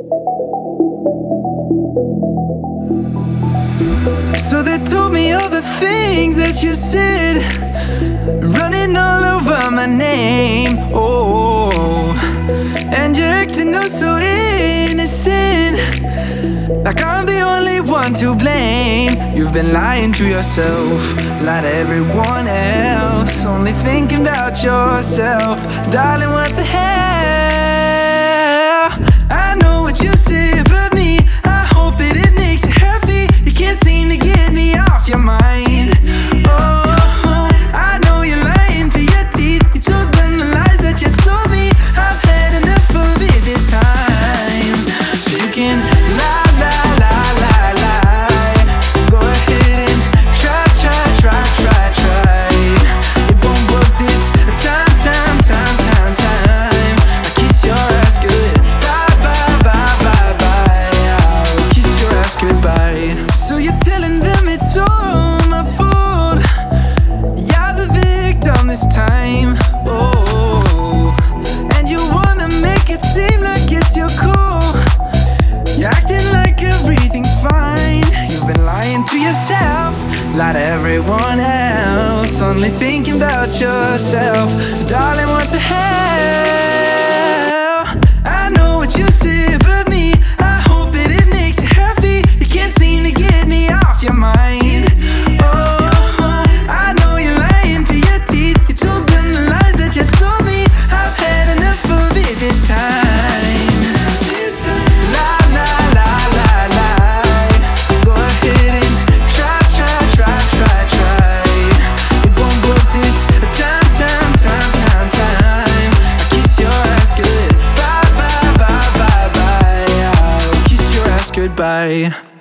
So they told me all the things that you said, running all over my name. Oh, and you're acting oh so innocent, like I'm the only one to blame. You've been lying to yourself, lied to everyone else, only thinking about yourself. Darling, what the hell? I know what you say about me, I hope that it makes you happy. You can't seem to get me off your mind. Oh, I know you're lying through your teeth. You told them the lies that you told me. I've had enough of it this time. So you can lie, lie, lie, lie, lie. Go ahead and try. It won't work this time. I kiss your ass good. Bye, bye, bye, bye, bye. I'll kiss your ass goodbye. So you're telling them it's all my fault. You're the victim this time. Oh, and you wanna make it seem like it's your call. You're acting like everything's fine. You've been lying to yourself, lie to everyone else, only thinking about yourself. Darling, what the hell? I know what you say about me, I hope that it makes you happy. You can't seem to get me off your mind. Oh, I know you're lying through your teeth. You told them the lies that you told me. I've had enough of it this time. Lie, lie, lie, lie, lie. Go ahead and try. It won't work this time. I kiss your ass good. Bye, bye, bye, bye, bye. I'll kiss your ass goodbye.